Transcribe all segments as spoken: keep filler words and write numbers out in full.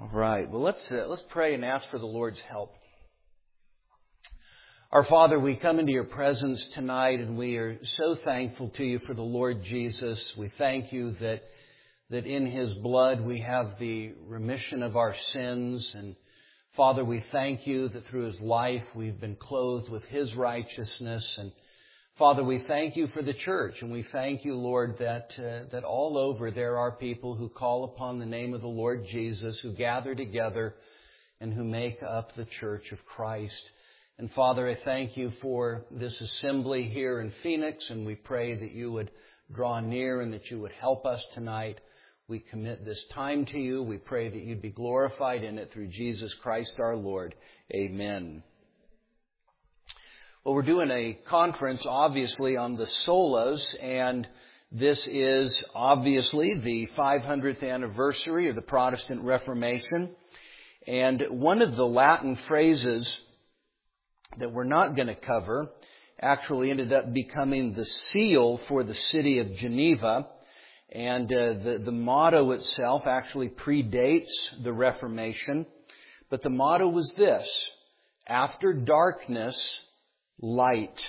All right. Well, let's uh, let's pray and ask for the Lord's help. Our Father, we come into your presence tonight, and we are so thankful to you for the Lord Jesus. We thank you that that in His blood we have the remission of our sins. And Father, we thank you that through His life we've been clothed with His righteousness. And Father, we thank you for the church, and we thank you, Lord, that uh, that all over there are people who call upon the name of the Lord Jesus, who gather together and who make up the church of Christ. And Father, I thank you for this assembly here in Phoenix, and we pray that you would draw near and that you would help us tonight. We commit this time to you. We pray that you'd be glorified in it through Jesus Christ our Lord. Amen. Well, we're doing a conference, obviously, on the solas, and this is obviously the five hundredth anniversary of the Protestant Reformation. And one of the Latin phrases that we're not going to cover actually ended up becoming the seal for the city of Geneva. And uh, the, the motto itself actually predates the Reformation. But the motto was this: after darkness, light.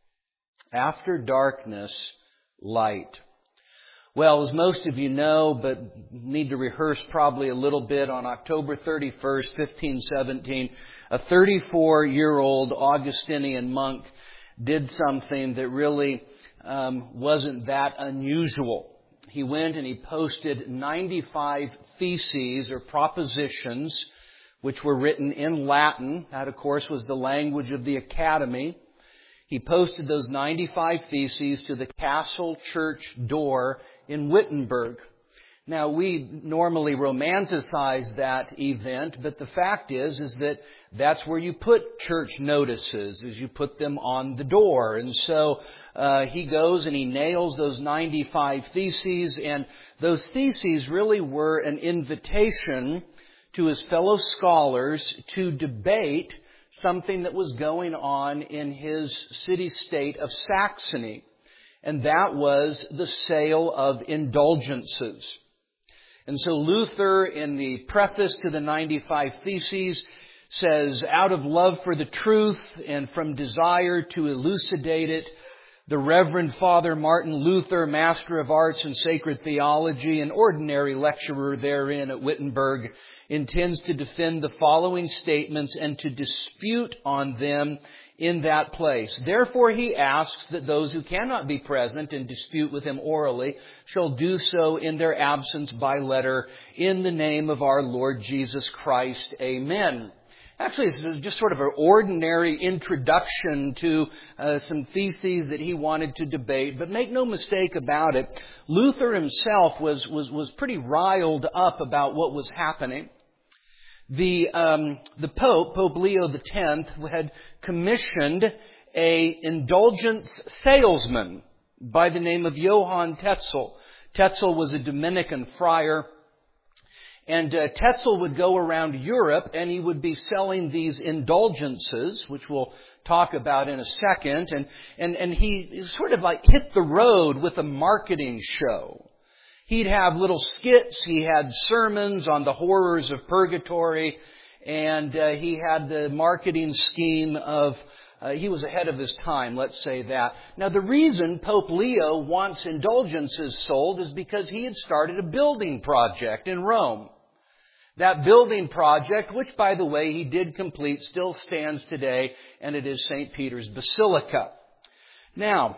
After darkness, light. Well, as most of you know, but need to rehearse probably a little bit, on October thirty-first, fifteen seventeen, a thirty-four-year-old Augustinian monk did something that really um, wasn't that unusual. He went and he posted ninety-five theses or propositions which were written in Latin. That, of course, was the language of the academy. He posted those ninety-five theses to the castle church door in Wittenberg. Now, we normally romanticize that event, but the fact is, is that that's where you put church notices, is you put them on the door. And so uh, he goes and he nails those ninety-five theses, and those theses really were an invitation to his fellow scholars to debate something that was going on in his city-state of Saxony. And that was the sale of indulgences. And so Luther, in the preface to the ninety-five Theses, says, out of love for the truth and from desire to elucidate it, the Reverend Father Martin Luther, Master of Arts and Sacred Theology, an ordinary lecturer therein at Wittenberg, intends to defend the following statements and to dispute on them in that place. Therefore, he asks that those who cannot be present and dispute with him orally shall do so in their absence by letter, in the name of our Lord Jesus Christ. Amen. Actually, it's just sort of an ordinary introduction to uh, some theses that he wanted to debate. But make no mistake about it, Luther himself was was was pretty riled up about what was happening. The um, the Pope, Pope Leo the tenth, had commissioned a indulgence salesman by the name of Johann Tetzel. Tetzel was a Dominican friar. And uh, Tetzel would go around Europe and he would be selling these indulgences, which we'll talk about in a second. And, and, and he sort of like hit the road with a marketing show. He'd have little skits. He had sermons on the horrors of purgatory. And uh, he had the marketing scheme of, uh, he was ahead of his time, let's say that. Now, the reason Pope Leo wants indulgences sold is because he had started a building project in Rome. That building project, which, by the way, he did complete, still stands today, and it is Saint Peter's Basilica. Now,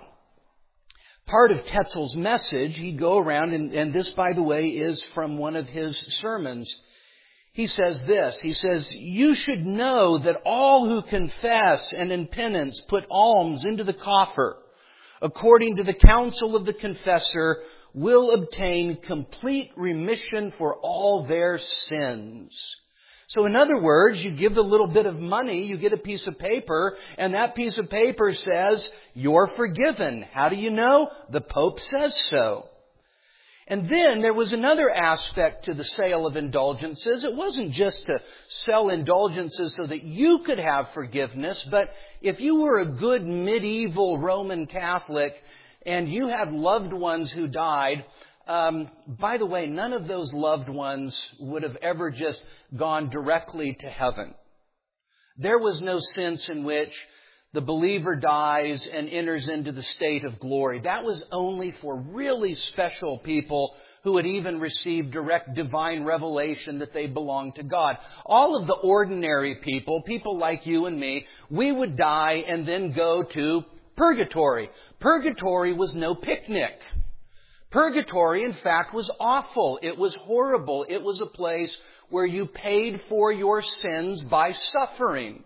part of Tetzel's message, he'd go around, and, and this, by the way, is from one of his sermons. He says this, he says, you should know that all who confess and in penance put alms into the coffer, according to the counsel of the confessor, will obtain complete remission for all their sins. So in other words, you give a little bit of money, you get a piece of paper, and that piece of paper says, you're forgiven. How do you know? The Pope says so. And then there was another aspect to the sale of indulgences. It wasn't just to sell indulgences so that you could have forgiveness, but if you were a good medieval Roman Catholic and you had loved ones who died, Um, by the way, none of those loved ones would have ever just gone directly to heaven. There was no sense in which the believer dies and enters into the state of glory. That was only for really special people who had even received direct divine revelation that they belonged to God. All of the ordinary people, people like you and me, we would die and then go to purgatory. Purgatory was no picnic. Purgatory, in fact, was awful. It was horrible. It was a place where you paid for your sins by suffering.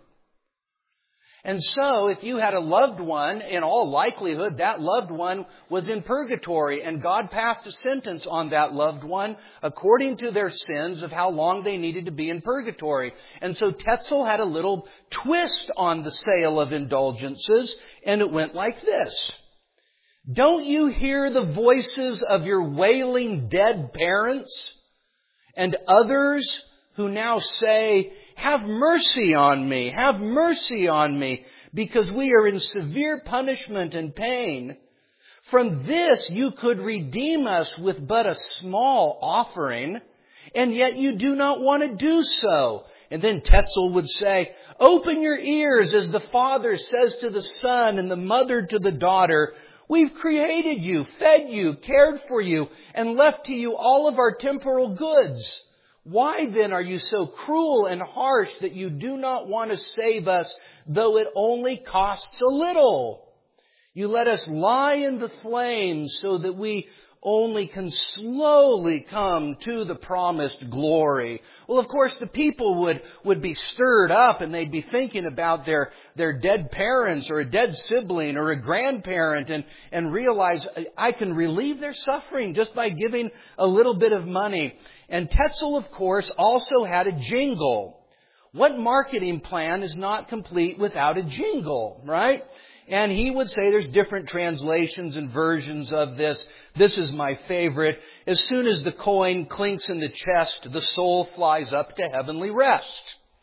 And so, if you had a loved one, in all likelihood, that loved one was in purgatory, and God passed a sentence on that loved one according to their sins of how long they needed to be in purgatory. And so Tetzel had a little twist on the sale of indulgences, and it went like this. Don't you hear the voices of your wailing dead parents and others who now say, have mercy on me, have mercy on me, because we are in severe punishment and pain. From this you could redeem us with but a small offering, and yet you do not want to do so. And then Tetzel would say, open your ears as the father says to the son and the mother to the daughter, we've created you, fed you, cared for you, and left to you all of our temporal goods. Why then are you so cruel and harsh that you do not want to save us, though it only costs a little? You let us lie in the flames so that we only can slowly come to the promised glory. Well, of course, the people would, would be stirred up and they'd be thinking about their, their dead parents or a dead sibling or a grandparent and, and realize I can relieve their suffering just by giving a little bit of money. And Tetzel, of course, also had a jingle. What marketing plan is not complete without a jingle, right? And he would say there's different translations and versions of this. This is my favorite. As soon as the coin clinks in the chest, the soul flies up to heavenly rest.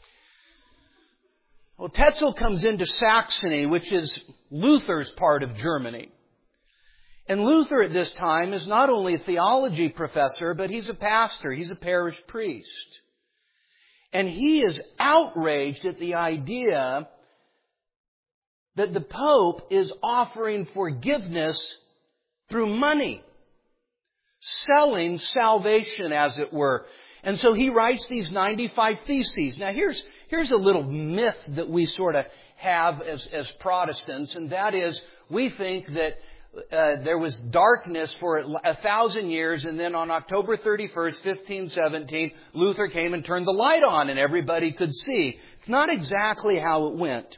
Well, Tetzel comes into Saxony, which is Luther's part of Germany. And Luther at this time is not only a theology professor, but he's a pastor. He's a parish priest. And he is outraged at the idea that the Pope is offering forgiveness through money, selling salvation, as it were. And so he writes these ninety-five Theses. Now here's, here's a little myth that we sort of have as, as Protestants, and that is we think that uh, there was darkness for a thousand years, and then on October thirty-first, fifteen seventeen, Luther came and turned the light on and everybody could see. It's not exactly how it went.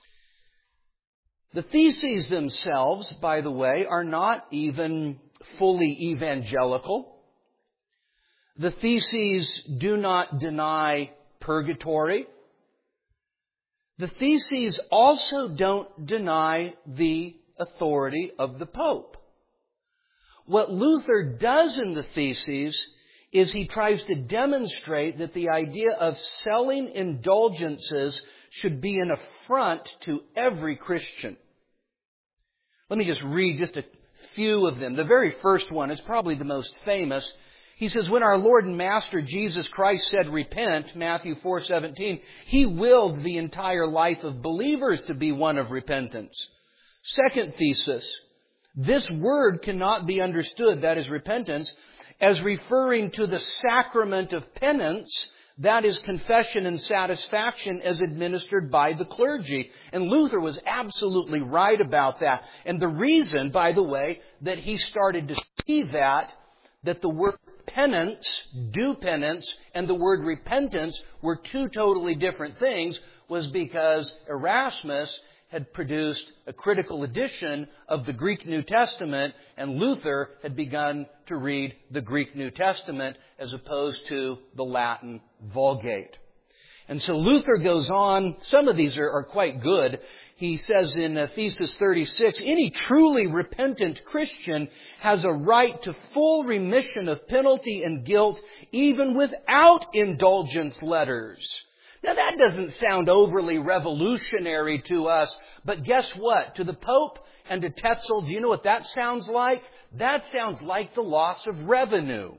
The Theses themselves, by the way, are not even fully evangelical. The Theses do not deny purgatory. The Theses also don't deny the authority of the Pope. What Luther does in the Theses is he tries to demonstrate that the idea of selling indulgences should be an affront to every Christian. Let me just read just a few of them. The very first one is probably the most famous. He says, when our Lord and Master Jesus Christ said, repent, Matthew four seventeen, He willed the entire life of believers to be one of repentance. Second thesis, this word cannot be understood, that is repentance, as referring to the sacrament of penance, that is confession and satisfaction as administered by the clergy. And Luther was absolutely right about that. And the reason, by the way, that he started to see that, that the word penance, do penance, and the word repentance were two totally different things, was because Erasmus had produced a critical edition of the Greek New Testament, and Luther had begun to read the Greek New Testament as opposed to the Latin Vulgate. And so Luther goes on, some of these are, are quite good. He says in uh, Thesis thirty-six, any truly repentant Christian has a right to full remission of penalty and guilt even without indulgence letters. Now that doesn't sound overly revolutionary to us, but guess what? To the Pope and to Tetzel, do you know what that sounds like? That sounds like the loss of revenue.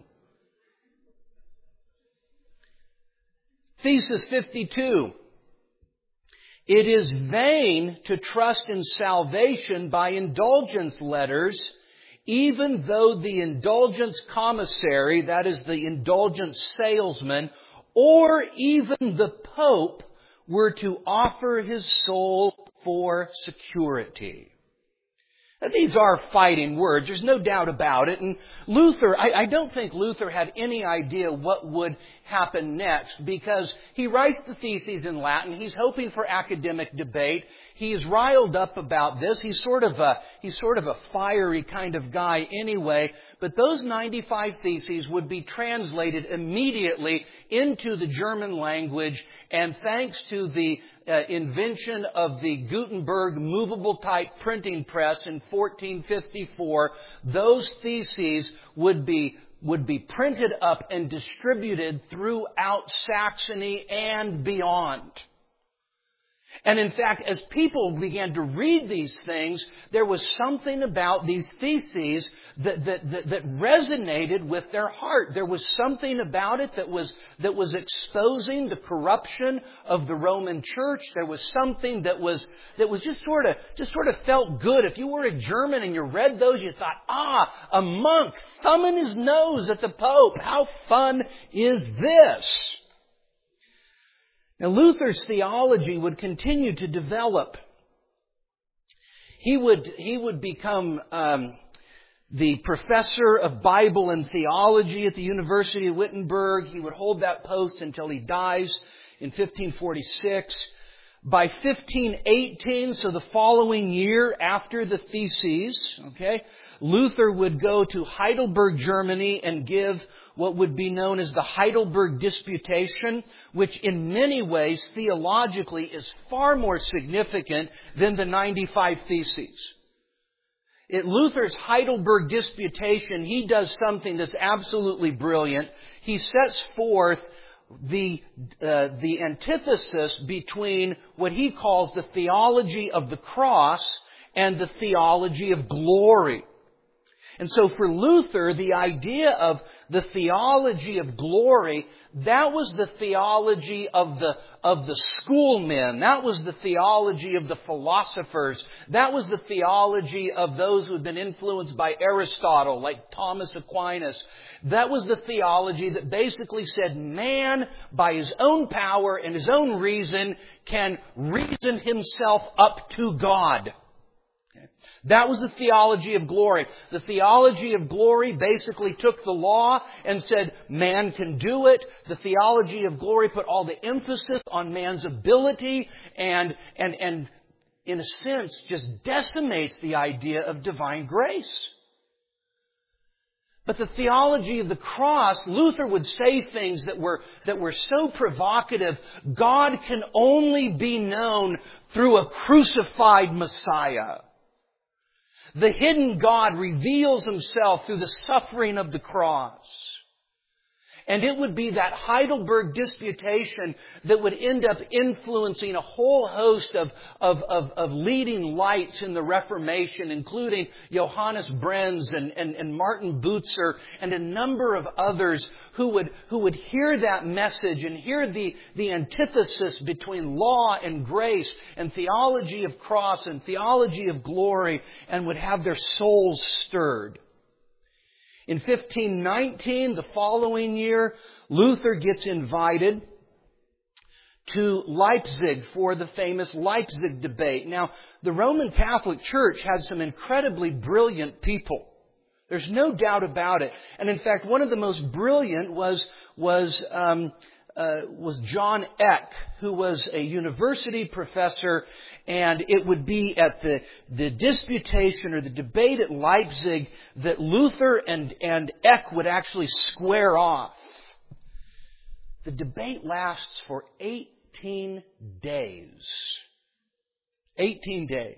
Thesis fifty-two. It is vain to trust in salvation by indulgence letters, even though the indulgence commissary, that is the indulgence salesman, or even the Pope were to offer his soul for security. Now, these are fighting words. There's no doubt about it. And Luther, I, I don't think Luther had any idea what would happen next, because he writes the theses in Latin. He's hoping for academic debate. He's riled up about this. He's sort of a, he's sort of a fiery kind of guy anyway. But those ninety-five theses would be translated immediately into the German language. And thanks to the uh, invention of the Gutenberg movable type printing press in fourteen fifty-four, those theses would be would be printed up and distributed throughout Saxony and beyond. And in fact, as people began to read these things, there was something about these theses that, that, that, that resonated with their heart. There was something about it that was, that was exposing the corruption of the Roman Church. There was something that was, that was just sort of, just sort of felt good. If you were a German and you read those, you thought, ah, a monk thumbing his nose at the Pope. How fun is this? Now, Luther's theology would continue to develop. He would, he would become um, the professor of Bible and theology at the University of Wittenberg. He would hold that post until he dies in fifteen forty-six. By fifteen eighteen, so the following year after the theses, okay, Luther would go to Heidelberg, Germany, and give what would be known as the Heidelberg Disputation, which in many ways, theologically, is far more significant than the ninety-five theses. At Luther's Heidelberg Disputation, he does something that's absolutely brilliant. He sets forth the uh, the antithesis between what he calls the theology of the cross and the theology of glory. And so for Luther, the idea of the theology of glory, that was the theology of the, of the schoolmen. That was the theology of the philosophers. That was the theology of those who had been influenced by Aristotle, like Thomas Aquinas. That was the theology that basically said man, by his own power and his own reason, can reason himself up to God. That was the theology of glory. The theology of glory basically took the law and said man can do it. The theology of glory put all the emphasis on man's ability and, and, and in a sense, just decimates the idea of divine grace. But the theology of the cross, Luther would say things that were, that were so provocative. God can only be known through a crucified Messiah. The hidden God reveals Himself through the suffering of the cross. And it would be that Heidelberg Disputation that would end up influencing a whole host of, of, of, of leading lights in the Reformation, including Johannes Brenz and, and, and Martin Butzer and a number of others who would, who would hear that message and hear the, the antithesis between law and grace and theology of cross and theology of glory and would have their souls stirred. In fifteen nineteen, the following year, Luther gets invited to Leipzig for the famous Leipzig debate. Now, the Roman Catholic Church had some incredibly brilliant people. There's no doubt about it. And in fact, one of the most brilliant was, was, um, uh, was John Eck, who was a university professor. And it would be at the, the disputation or the debate at Leipzig that Luther and, and Eck would actually square off. The debate lasts for eighteen days. eighteen days.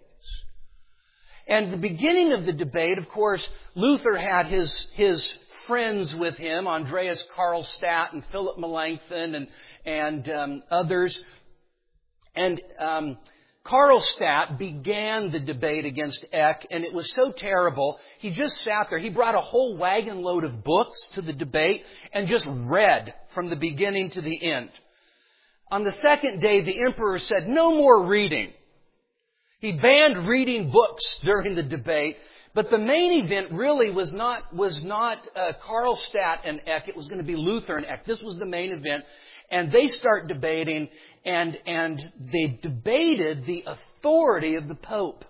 And the beginning of the debate, of course, Luther had his, his friends with him, Andreas Karlstadt and Philip Melanchthon and, and um, others. And um, Karlstadt began the debate against Eck, and it was so terrible, he just sat there. He brought a whole wagon load of books to the debate and just read from the beginning to the end. On the second day, the emperor said, no more reading. He banned reading books during the debate, but the main event really was not, was not uh, Karlstadt and Eck. It was going to be Luther and Eck. This was the main event. And they start debating, and, and they debated the authority of the Pope.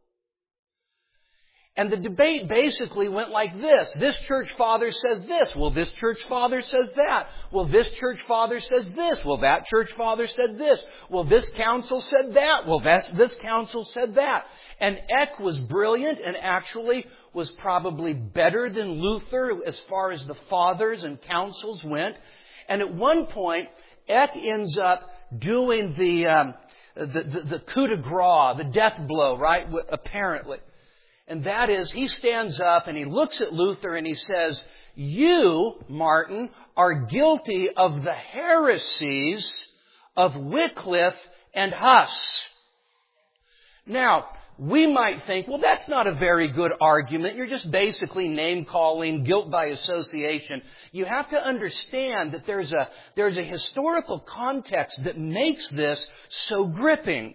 And the debate basically went like this. This church father says this. Well, this church father says that. Well, this church father says this. Well, that church father said this. Well, this council said that. Well, that's, this council said that. And Eck was brilliant and actually was probably better than Luther as far as the fathers and councils went. And at one point, Eck ends up doing the, um, the, the, the coup de grace, the death blow, right? Apparently. And that is, he stands up and he looks at Luther and he says, you, Martin, are guilty of the heresies of Wycliffe and Huss. Now, we might think, well, that's not a very good argument. You're just basically name-calling, guilt by association. You have to understand that there's a, there's a historical context that makes this so gripping.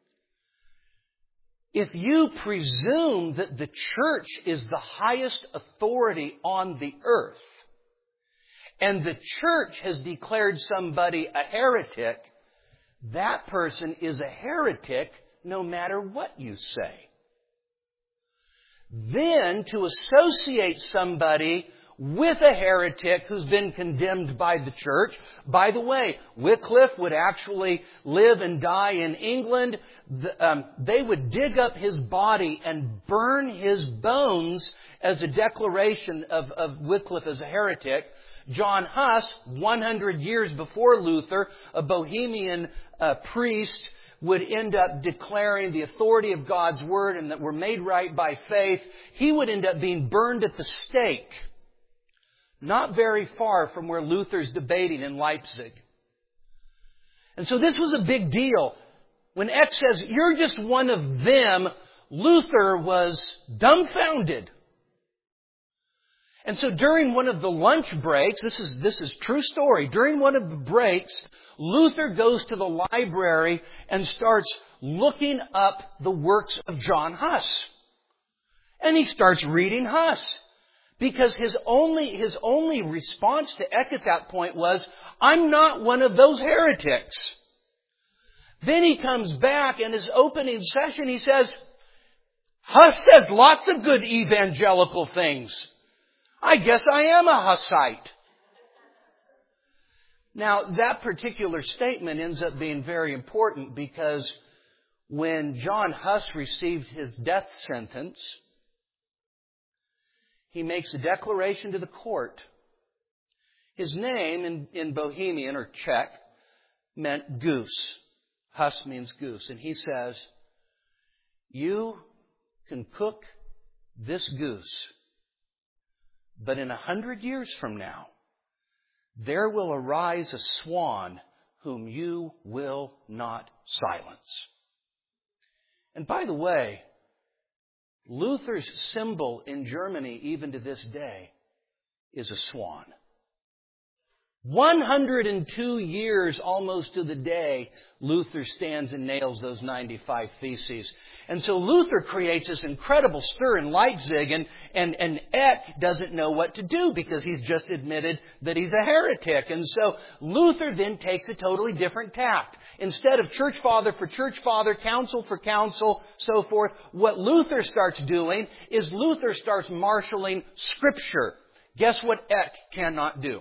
If you presume that the church is the highest authority on the earth, and the church has declared somebody a heretic, that person is a heretic no matter what you say. Then to associate somebody with a heretic who's been condemned by the church. By the way, Wycliffe would actually live and die in England. The, um, they would dig up his body and burn his bones as a declaration of, of Wycliffe as a heretic. John Huss, one hundred years before Luther, a Bohemian uh, priest, would end up declaring the authority of God's Word and that we're made right by faith. He would end up being burned at the stake. Not very far from where Luther's debating in Leipzig. And so this was a big deal. When Eck says, you're just one of them, Luther was dumbfounded. And so during one of the lunch breaks, this is, this is true story, during one of the breaks, Luther goes to the library and starts looking up the works of John Huss. And he starts reading Huss. Because his only, his only response to Eck at that point was, I'm not one of those heretics. Then he comes back and his opening session, he says, Huss says lots of good evangelical things. I guess I am a Hussite. Now, that particular statement ends up being very important because when John Huss received his death sentence, he makes a declaration to the court. His name in, in Bohemian or Czech meant goose. Huss means goose. And he says, you can cook this goose, but in a hundred years from now, there will arise a swan whom you will not silence. And by the way, Luther's symbol in Germany, even to this day, is a swan. one hundred two years almost to the day, Luther stands and nails those ninety-five Theses. And so Luther creates this incredible stir in Leipzig, and, and, and Eck doesn't know what to do because he's just admitted that he's a heretic. And so Luther then takes a totally different tact. Instead of church father for church father, council for council, so forth, what Luther starts doing is Luther starts marshaling Scripture. Guess what Eck cannot do?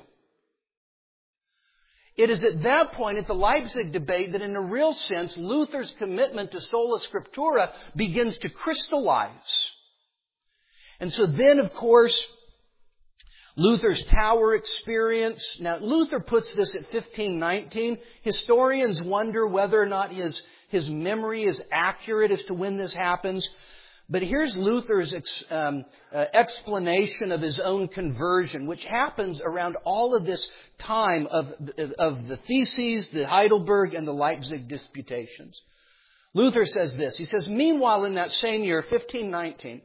It is at that point, at the Leipzig debate, that in a real sense, Luther's commitment to sola scriptura begins to crystallize. And so then, of course, Luther's tower experience. Now, Luther puts this at fifteen nineteen. Historians wonder whether or not his, his memory is accurate as to when this happens. But here's Luther's ex, um, uh, explanation of his own conversion, which happens around all of this time of, of the Theses, the Heidelberg, and the Leipzig disputations. Luther says this. He says, meanwhile, in that same year, fifteen nineteen,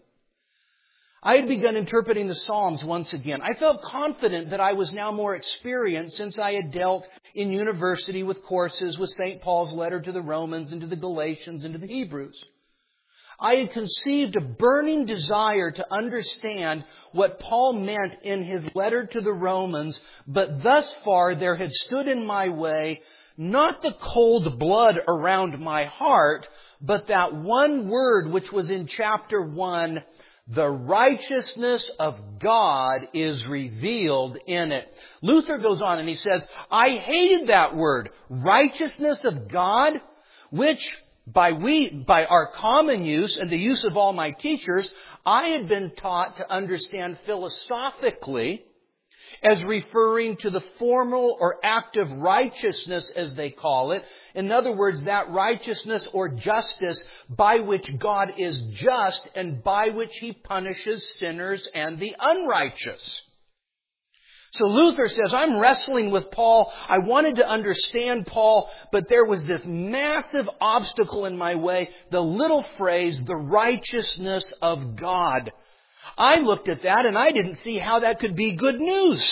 I had begun interpreting the Psalms once again. I felt confident that I was now more experienced since I had dealt in university with courses with Saint Paul's letter to the Romans and to the Galatians and to the Hebrews. I had conceived a burning desire to understand what Paul meant in his letter to the Romans, but thus far there had stood in my way not the cold blood around my heart, but that one word which was in chapter one, the righteousness of God is revealed in it. Luther goes on and he says, I hated that word, righteousness of God, which by we, by our common use and the use of all my teachers, I had been taught to understand philosophically as referring to the formal or active righteousness, as they call it. In other words, that righteousness or justice by which God is just and by which He punishes sinners and the unrighteous. So Luther says, I'm wrestling with Paul. I wanted to understand Paul, but there was this massive obstacle in my way. The little phrase, the righteousness of God. I looked at that and I didn't see how that could be good news.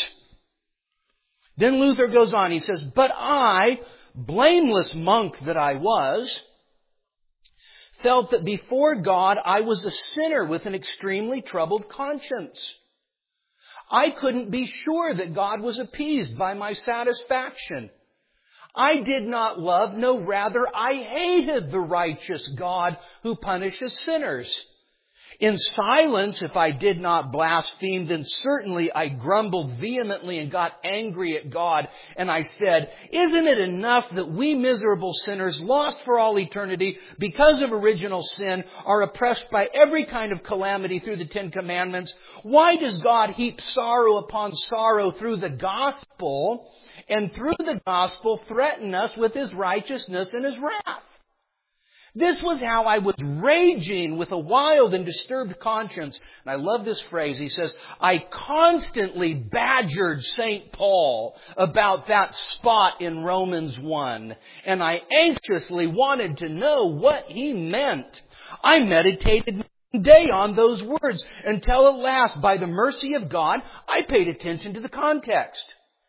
Then Luther goes on. He says, but I, blameless monk that I was, felt that before God I was a sinner with an extremely troubled conscience. I couldn't be sure that God was appeased by my satisfaction. I did not love, no, rather I hated the righteous God who punishes sinners. In silence, if I did not blaspheme, then certainly I grumbled vehemently and got angry at God. And I said, isn't it enough that we miserable sinners, lost for all eternity because of original sin, are oppressed by every kind of calamity through the Ten Commandments? Why does God heap sorrow upon sorrow through the gospel, and through the gospel threaten us with His righteousness and His wrath? This was how I was raging with a wild and disturbed conscience. And I love this phrase. He says, I constantly badgered Saint Paul about that spot in Romans one. And I anxiously wanted to know what he meant. I meditated day on those words until at last, by the mercy of God, I paid attention to the context.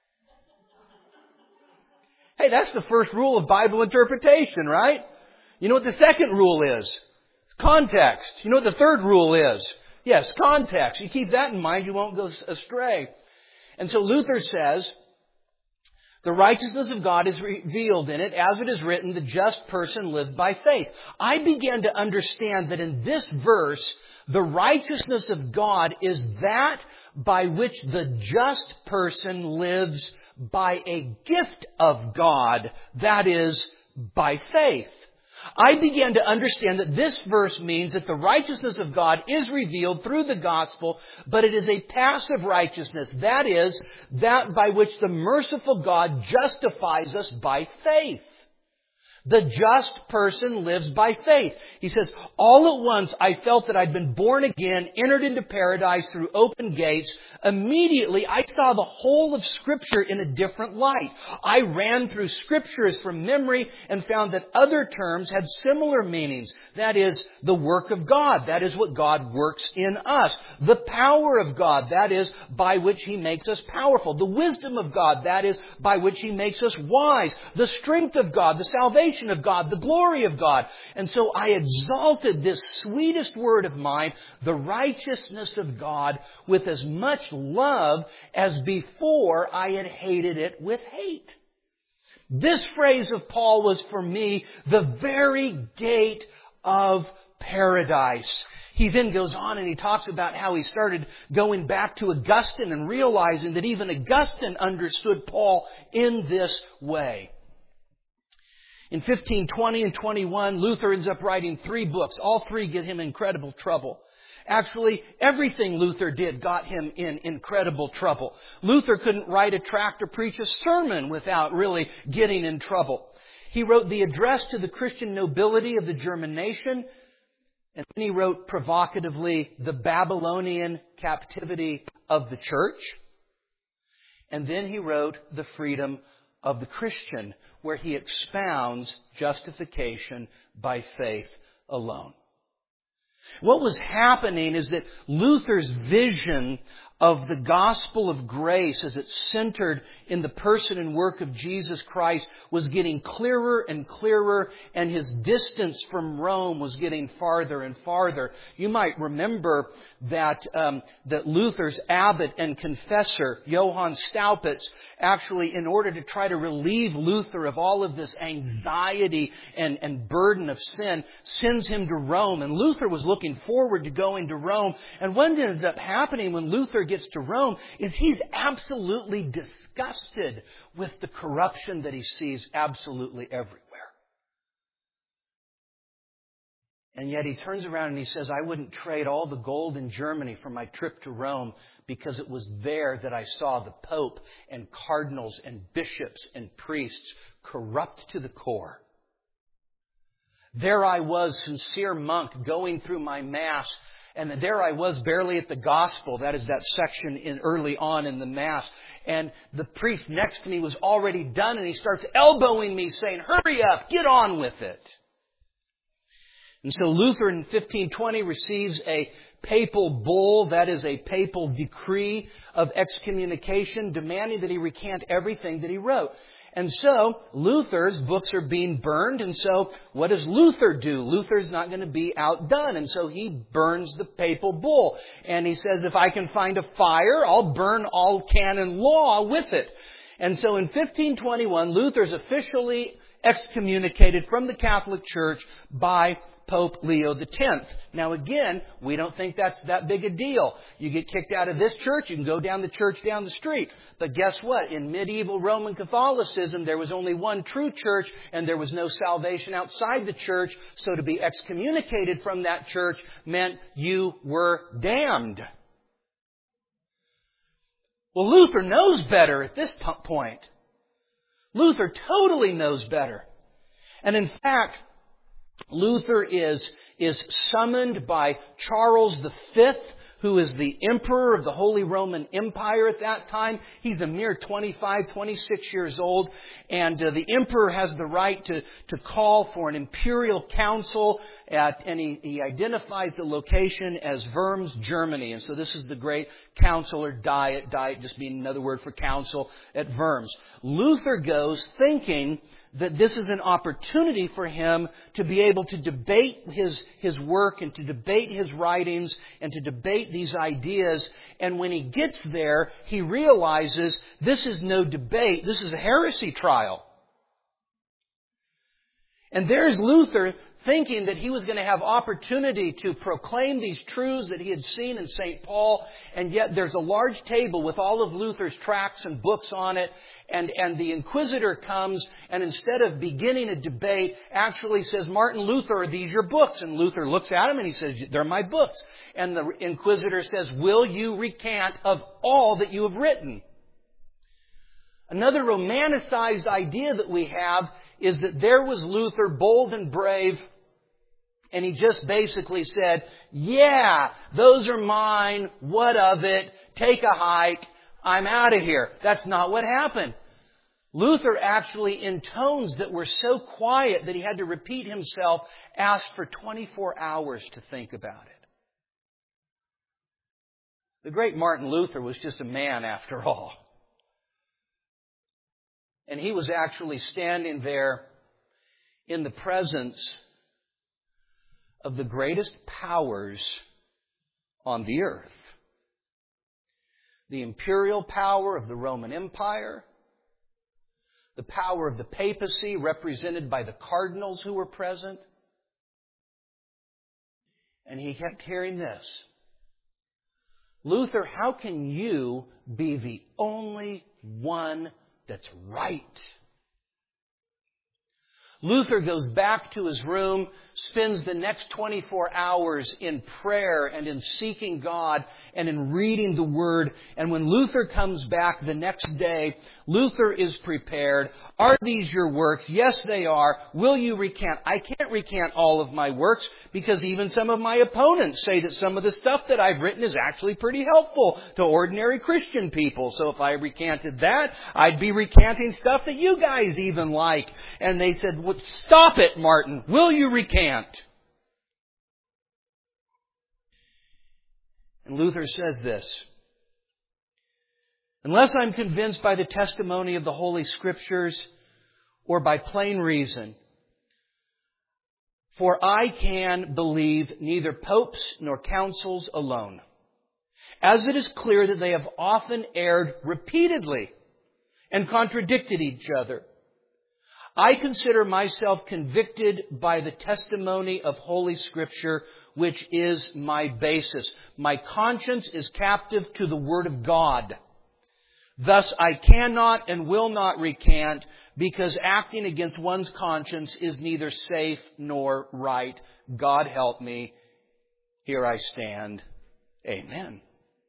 Hey, that's the first rule of Bible interpretation, right? You know what the second rule is? Context. You know what the third rule is? Yes, context. You keep that in mind, you won't go astray. And so Luther says, the righteousness of God is revealed in it. As it is written, the just person lives by faith. I began to understand that in this verse, the righteousness of God is that by which the just person lives by a gift of God. That is, by faith. I began to understand that this verse means that the righteousness of God is revealed through the gospel, but it is a passive righteousness. That is, that by which the merciful God justifies us by faith. The just person lives by faith. He says, all at once I felt that I'd been born again, entered into paradise through open gates. Immediately I saw the whole of Scripture in a different light. I ran through Scriptures from memory and found that other terms had similar meanings. That is, the work of God. That is what God works in us. The power of God. That is, by which He makes us powerful. The wisdom of God. That is, by which He makes us wise. The strength of God. The salvation of God. The glory of God. And so I exalted this sweetest word of mine, the righteousness of God, with as much love as before I had hated it with hate. This phrase of Paul was for me the very gate of paradise. He then goes on and he talks about how he started going back to Augustine and realizing that even Augustine understood Paul in this way. In fifteen twenty and twenty-one, Luther ends up writing three books. All three get him in incredible trouble. Actually, everything Luther did got him in incredible trouble. Luther couldn't write a tract or preach a sermon without really getting in trouble. He wrote the address to the Christian nobility of the German nation, and then he wrote provocatively the Babylonian captivity of the church. And then he wrote the freedom of the Christian, where he expounds justification by faith alone. What was happening is that Luther's vision of the gospel of grace as it's centered in the person and work of Jesus Christ was getting clearer and clearer, and his distance from Rome was getting farther and farther. You might remember that um, that Luther's abbot and confessor, Johann Staupitz, actually, in order to try to relieve Luther of all of this anxiety and, and burden of sin, sends him to Rome. And Luther was looking forward to going to Rome. And what ends up happening when Luther gets to Rome is he's absolutely disgusted with the corruption that he sees absolutely everywhere. And yet he turns around and he says, I wouldn't trade all the gold in Germany for my trip to Rome, because it was there that I saw the Pope and cardinals and bishops and priests corrupt to the core. There I was, sincere monk, going through my Mass, and there I was barely at the Gospel. That is that section in early on in the Mass. And the priest next to me was already done, and he starts elbowing me, saying, hurry up, get on with it. And so Luther in fifteen twenty receives a papal bull, that is a papal decree of excommunication, demanding that he recant everything that he wrote. And so Luther's books are being burned, and so what does Luther do? Luther's not going to be outdone, and so he burns the papal bull. And he says, if I can find a fire, I'll burn all canon law with it. And so in fifteen twenty-one, Luther's officially excommunicated from the Catholic Church by Pope Leo the tenth. Now again, we don't think that's that big a deal. You get kicked out of this church, you can go down the church down the street. But guess what? In medieval Roman Catholicism, there was only one true church, and there was no salvation outside the church. So to be excommunicated from that church meant you were damned. Well, Luther knows better at this point. Luther totally knows better. And in fact, Luther is, is summoned by Charles the Fifth, who is the emperor of the Holy Roman Empire at that time. He's a mere twenty-five, twenty-six years old. And uh, the emperor has the right to, to call for an imperial council at, and he, he identifies the location as Worms, Germany. And so this is the great council or diet, diet just being another word for council at Worms. Luther goes thinking that this is an opportunity for him to be able to debate his, his work and to debate his writings and to debate these ideas. And when he gets there, he realizes this is no debate. This is a heresy trial. And there's Luther thinking that he was going to have opportunity to proclaim these truths that he had seen in Saint Paul, and yet there's a large table with all of Luther's tracts and books on it, and, and the inquisitor comes, and instead of beginning a debate, actually says, Martin Luther, are these your books? And Luther looks at him and he says, they're my books. And the inquisitor says, will you recant of all that you have written? Another romanticized idea that we have is that there was Luther, bold and brave, and he just basically said, yeah, those are mine, what of it, take a hike, I'm out of here. That's not what happened. Luther actually, in tones that were so quiet that he had to repeat himself, asked for twenty-four hours to think about it. The great Martin Luther was just a man after all. And he was actually standing there in the presence of the greatest powers on the earth. The imperial power of the Roman Empire, the power of the papacy represented by the cardinals who were present. And he kept hearing this. Luther, how can you be the only one that's right? Luther goes back to his room, spends the next twenty-four hours in prayer and in seeking God and in reading the Word. And when Luther comes back the next day, Luther is prepared. Are these your works? Yes, they are. Will you recant? I can't recant all of my works because even some of my opponents say that some of the stuff that I've written is actually pretty helpful to ordinary Christian people. So if I recanted that, I'd be recanting stuff that you guys even like. And they said, well, stop it, Martin. Will you recant? And Luther says this: unless I'm convinced by the testimony of the Holy Scriptures or by plain reason, for I can believe neither popes nor councils alone, as it is clear that they have often erred repeatedly and contradicted each other. I consider myself convicted by the testimony of Holy Scripture, which is my basis. My conscience is captive to the Word of God. Thus, I cannot and will not recant, because acting against one's conscience is neither safe nor right. God help me. Here I stand. Amen.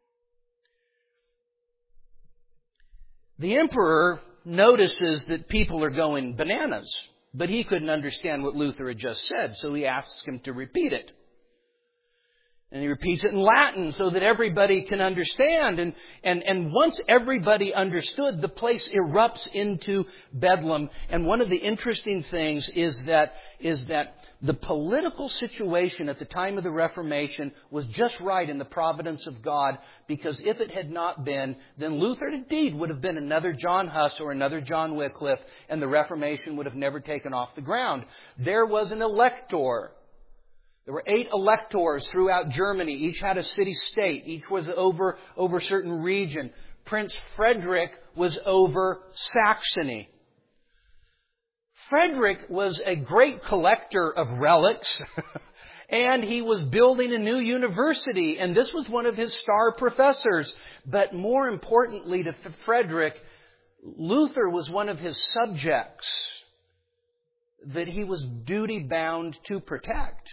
The emperor notices that people are going bananas, but he couldn't understand what Luther had just said, so he asks him to repeat it. And he repeats it in Latin so that everybody can understand. And, and, and once everybody understood, the place erupts into bedlam. And one of the interesting things is that, is that the political situation at the time of the Reformation was just right in the providence of God, because if it had not been, then Luther indeed would have been another John Huss or another John Wycliffe, and the Reformation would have never taken off the ground. There was an elector. There were eight electors throughout Germany. Each had a city-state. Each was over, over a certain region. Prince Frederick was over Saxony. Frederick was a great collector of relics, and he was building a new university, and this was one of his star professors. But more importantly to Frederick, Luther was one of his subjects that he was duty-bound to protect.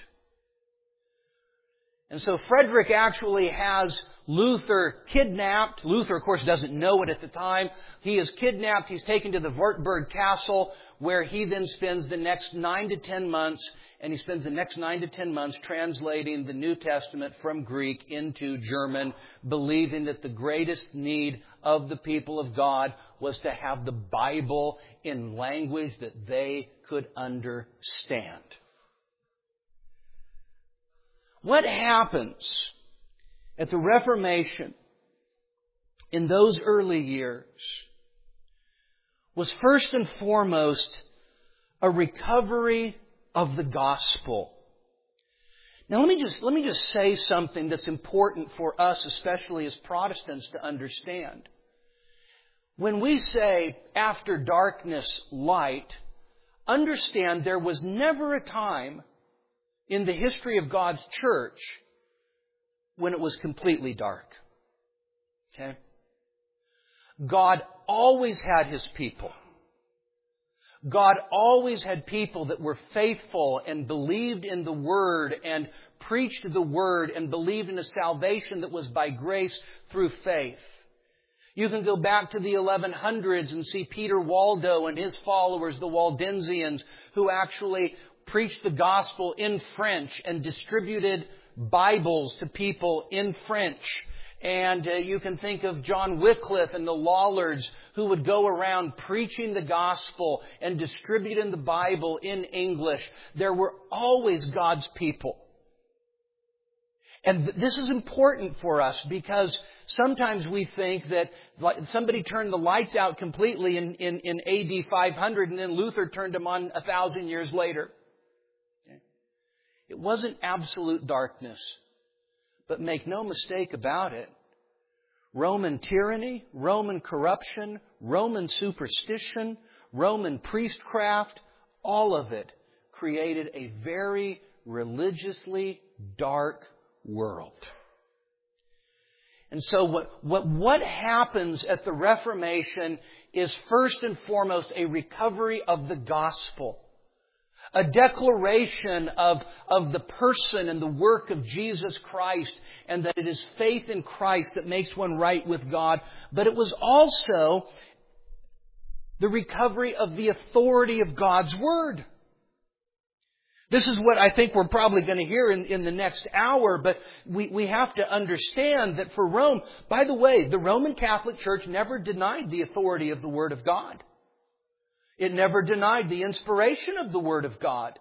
And so Frederick actually has Luther kidnapped. Luther, of course, doesn't know it at the time. He is kidnapped. He's taken to the Wartburg Castle, where he then spends the next nine to ten months, and he spends the next nine to ten months translating the New Testament from Greek into German, believing that the greatest need of the people of God was to have the Bible in language that they could understand. What happens at the Reformation in those early years was first and foremost a recovery of the gospel. Now let me just, let me just say something that's important for us, especially as Protestants, to understand. When we say, after darkness, light, understand there was never a time in the history of God's church when it was completely dark. Okay? God always had His people. God always had people that were faithful and believed in the Word and preached the Word and believed in a salvation that was by grace through faith. You can go back to the eleven hundreds and see Peter Waldo and his followers, the Waldensians, who actually preached the gospel in French and distributed Bibles to people in French. And uh, you can think of John Wycliffe and the Lollards, who would go around preaching the gospel and distributing the Bible in English. There were always God's people. And this is important for us, because sometimes we think that somebody turned the lights out completely in, in, in A D five hundred and then Luther turned them on a thousand years later. It wasn't absolute darkness. But make no mistake about it, Roman tyranny, Roman corruption, Roman superstition, Roman priestcraft, all of it created a very religiously dark world. And so what, what, what happens at the Reformation is first and foremost a recovery of the gospel. A declaration of, of the person and the work of Jesus Christ, and that it is faith in Christ that makes one right with God. But it was also the recovery of the authority of God's Word. This is what I think we're probably going to hear in, in the next hour, but we, we have to understand that for Rome, by the way, the Roman Catholic Church never denied the authority of the Word of God. It never denied the inspiration of the Word of God.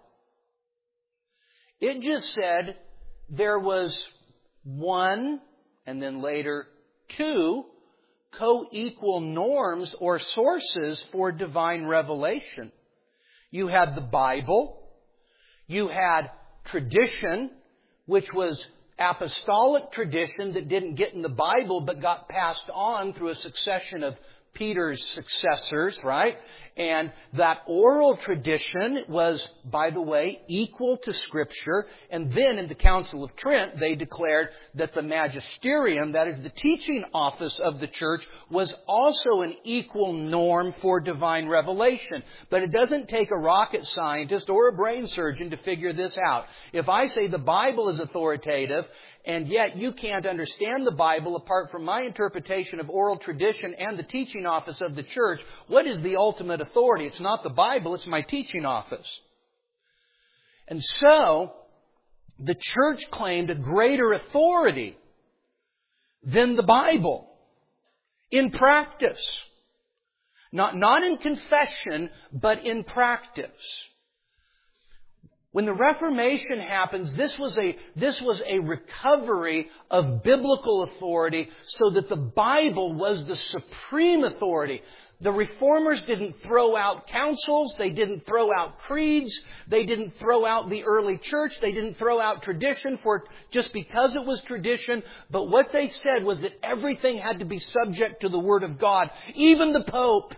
It just said there was one, and then later two, co-equal norms or sources for divine revelation. You had the Bible. You had tradition, which was apostolic tradition that didn't get in the Bible but got passed on through a succession of Peter's successors, right? And that oral tradition was, by the way, equal to Scripture. And then in the Council of Trent, they declared that the magisterium, that is the teaching office of the church, was also an equal norm for divine revelation. But it doesn't take a rocket scientist or a brain surgeon to figure this out. If I say the Bible is authoritative, and yet you can't understand the Bible apart from my interpretation of oral tradition and the teaching office of the church, what is the ultimate authority? It's not the Bible, it's my teaching office. And so, the church claimed a greater authority than the Bible in practice. Not, not in confession, but in practice. When the Reformation happens, this was a, this was a recovery of biblical authority so that the Bible was the supreme authority. The Reformers didn't throw out councils. They didn't throw out creeds. They didn't throw out the early church. They didn't throw out tradition for just because it was tradition. But what they said was that everything had to be subject to the Word of God, even the Pope.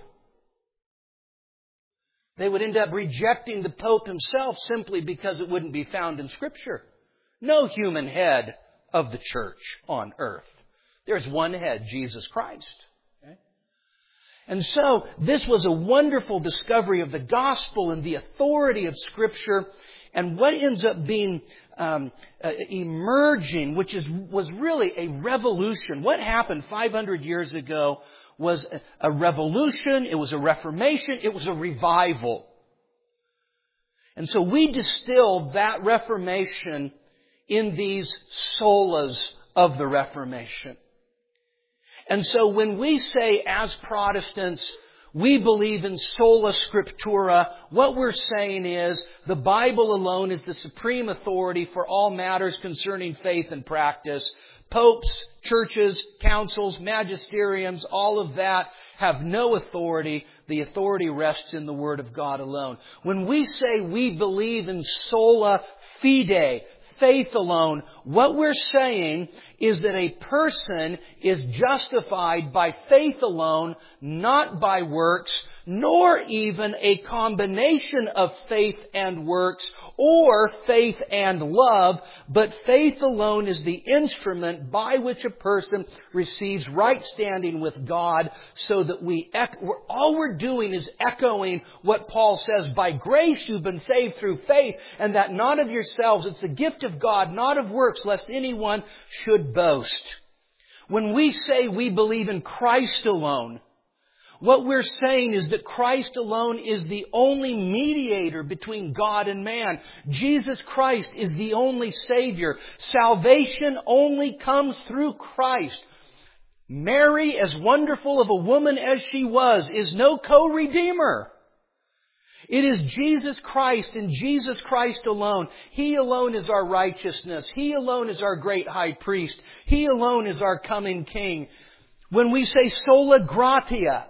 They would end up rejecting the Pope himself simply because it wouldn't be found in Scripture. No human head of the church on earth. There's one head, Jesus Christ. Okay? And so, this was a wonderful discovery of the gospel and the authority of Scripture. And what ends up being um, uh, emerging, which is was really a revolution. What happened five hundred years ago was a revolution, it was a reformation, it was a revival. And so we distilled that reformation in these solas of the Reformation. And so when we say as Protestants, we believe in sola scriptura, what we're saying is the Bible alone is the supreme authority for all matters concerning faith and practice. Popes, churches, councils, magisteriums, all of that have no authority. The authority rests in the Word of God alone. When we say we believe in sola fide, faith alone, what we're saying is that a person is justified by faith alone, not by works, nor even a combination of faith and works, or faith and love, but faith alone is the instrument by which a person receives right standing with God, so that we, all we're doing is echoing what Paul says, by grace you've been saved through faith, and that not of yourselves, it's a gift of God, not of works, lest anyone should boast. When we say we believe in Christ alone, what we're saying is that Christ alone is the only mediator between God and man. Jesus Christ is the only Savior. Salvation only comes through Christ. Mary, as wonderful of a woman as she was, is no co-redeemer. It is Jesus Christ and Jesus Christ alone. He alone is our righteousness. He alone is our great high priest. He alone is our coming King. When we say sola gratia,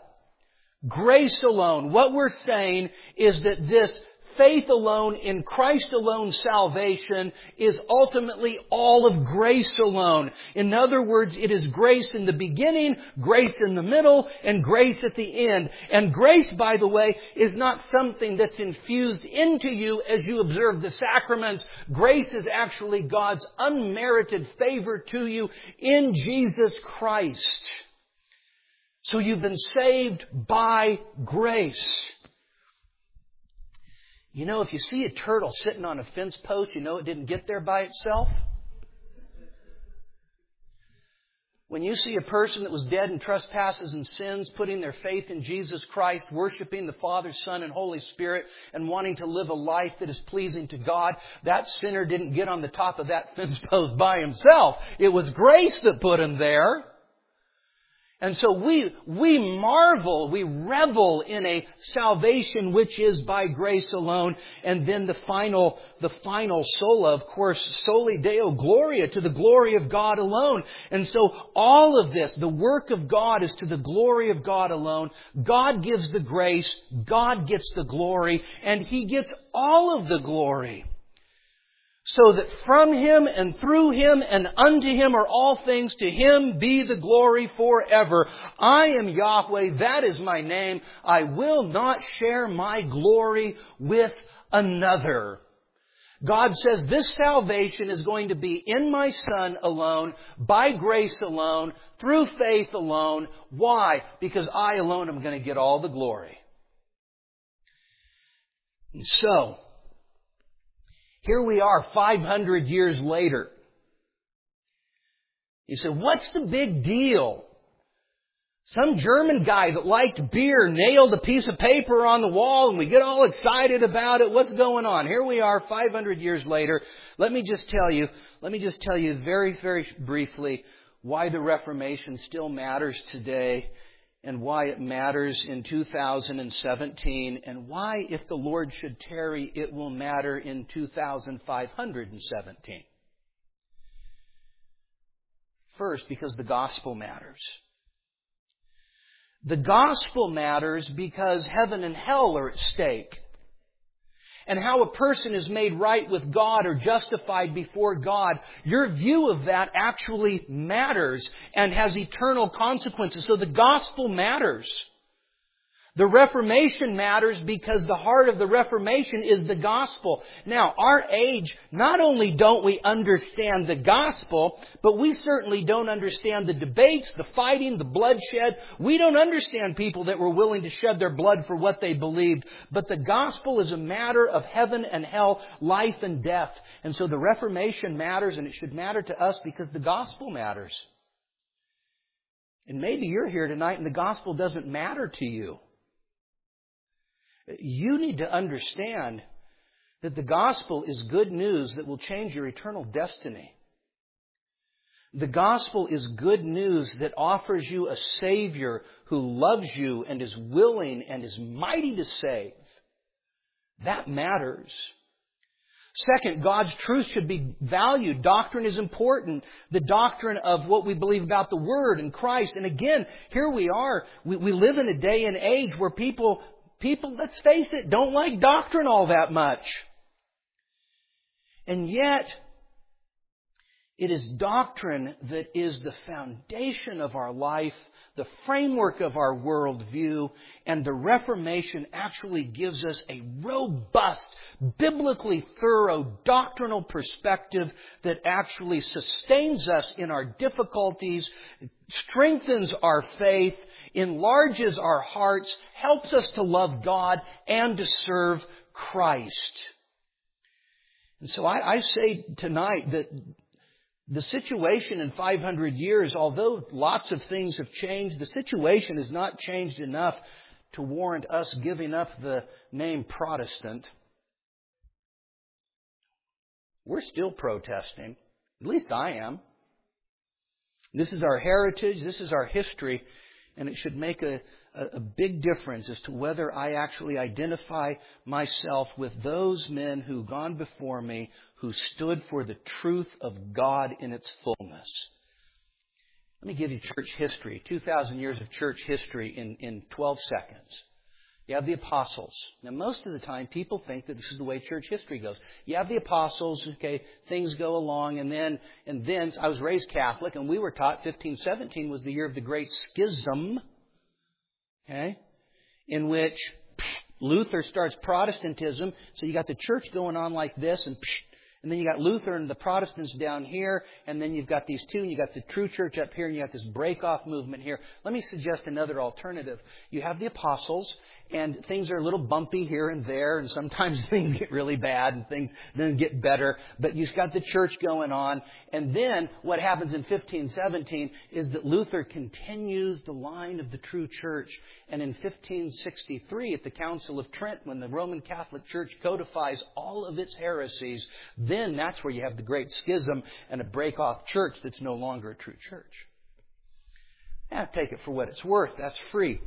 grace alone, what we're saying is that this faith alone in Christ alone salvation is ultimately all of grace alone. In other words, it is grace in the beginning, grace in the middle, and grace at the end. And grace, by the way, is not something that's infused into you as you observe the sacraments. Grace is actually God's unmerited favor to you in Jesus Christ. So you've been saved by grace. You know, if you see a turtle sitting on a fence post, you know it didn't get there by itself. When you see a person that was dead in trespasses and sins, putting their faith in Jesus Christ, worshiping the Father, Son, and Holy Spirit, and wanting to live a life that is pleasing to God, that sinner didn't get on the top of that fence post by himself. It was grace that put him there. And so we, we marvel, we revel in a salvation which is by grace alone. And then the final, the final sola, of course, soli Deo Gloria, to the glory of God alone. And so all of this, the work of God is to the glory of God alone. God gives the grace, God gets the glory, and He gets all of the glory. So that from Him and through Him and unto Him are all things, to Him be the glory forever. I am Yahweh, that is my name. I will not share my glory with another. God says this salvation is going to be in my Son alone, by grace alone, through faith alone. Why? Because I alone am going to get all the glory. And so, here we are five hundred years later. You say, what's the big deal? Some German guy that liked beer nailed a piece of paper on the wall and we get all excited about it. What's going on? Here we are five hundred years later. Let me just tell you, let me just tell you very, very briefly why the Reformation still matters today, and why it matters in two thousand seventeen, and why, if the Lord should tarry, it will matter in two thousand five hundred seventeen. First, because the gospel matters. The gospel matters because heaven and hell are at stake. And how a person is made right with God or justified before God, your view of that actually matters and has eternal consequences. So the gospel matters. The Reformation matters because the heart of the Reformation is the gospel. Now, our age, not only don't we understand the gospel, but we certainly don't understand the debates, the fighting, the bloodshed. We don't understand people that were willing to shed their blood for what they believed. But the gospel is a matter of heaven and hell, life and death. And so the Reformation matters, and it should matter to us because the gospel matters. And maybe you're here tonight and the gospel doesn't matter to you. You need to understand that the gospel is good news that will change your eternal destiny. The gospel is good news that offers you a Savior who loves you and is willing and is mighty to save. That matters. Second, God's truth should be valued. Doctrine is important. The doctrine of what we believe about the Word and Christ. And again, here we are. We, we live in a day and age where people... People, let's face it, don't like doctrine all that much. And yet, it is doctrine that is the foundation of our life, the framework of our worldview, and the Reformation actually gives us a robust, biblically thorough, doctrinal perspective that actually sustains us in our difficulties, strengthens our faith, enlarges our hearts, helps us to love God and to serve Christ. And so I, I say tonight that the situation in five hundred years, although lots of things have changed, the situation has not changed enough to warrant us giving up the name Protestant. We're still protesting. At least I am. This is our heritage. This is our history. And it should make a, a, a big difference as to whether I actually identify myself with those men who've gone before me, who stood for the truth of God in its fullness. Let me give you church history, two thousand years of church history in, in twelve seconds. You have the apostles. Now, most of the time, people think that this is the way church history goes. You have the apostles, okay, things go along, and then, and then, I was raised Catholic, and we were taught fifteen seventeen was the year of the Great Schism, okay, in which Luther starts Protestantism, so you got the church going on like this, and And then you got Luther and the Protestants down here, and then you've got these two, and you got the true church up here, and you got this break-off movement here. Let me suggest another alternative. You have the apostles, and things are a little bumpy here and there, and sometimes things get really bad, and things then get better. But you've got the church going on. And then what happens in fifteen seventeen is that Luther continues the line of the true church. And in fifteen sixty-three, at the Council of Trent, when the Roman Catholic Church codifies all of its heresies, then that's where you have the great schism and a break-off church that's no longer a true church. Now, take it for what it's worth. That's free.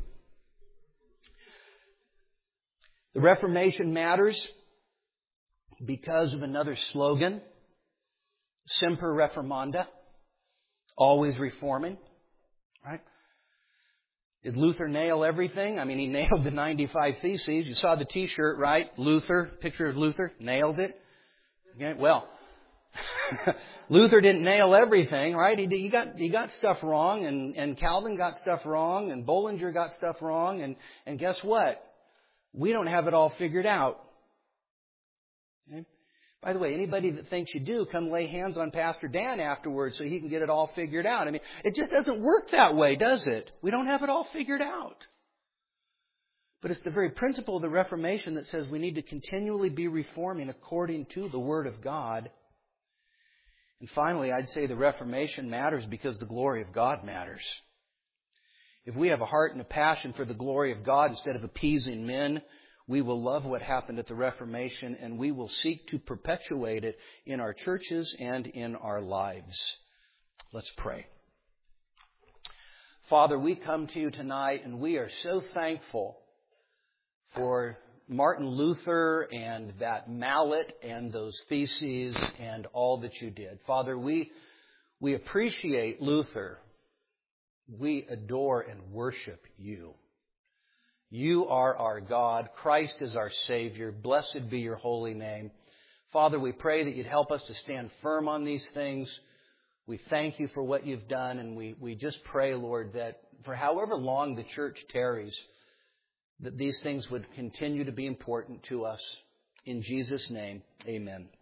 The Reformation matters because of another slogan, Semper Reformanda, always reforming, right? Did Luther nail everything? I mean, he nailed the ninety-five Theses. You saw the T-shirt, right? Luther, picture of Luther, nailed it. Okay, well, Luther didn't nail everything, right? He, he got he got stuff wrong, and, and Calvin got stuff wrong, and Bollinger got stuff wrong, and, and guess what? We don't have it all figured out. Okay? By the way, anybody that thinks you do, come lay hands on Pastor Dan afterwards so he can get it all figured out. I mean, it just doesn't work that way, does it? We don't have it all figured out. But it's the very principle of the Reformation that says we need to continually be reforming according to the Word of God. And finally, I'd say the Reformation matters because the glory of God matters. If we have a heart and a passion for the glory of God instead of appeasing men, we will love what happened at the Reformation, and we will seek to perpetuate it in our churches and in our lives. Let's pray. Father, we come to you tonight, and we are so thankful for Martin Luther and that mallet and those theses and all that you did. Father, we, we appreciate Luther. We adore and worship you. You are our God. Christ is our Savior. Blessed be your holy name. Father, we pray that you'd help us to stand firm on these things. We thank you for what you've done, and we, we just pray, Lord, that for however long the church tarries, that these things would continue to be important to us. In Jesus' name, amen.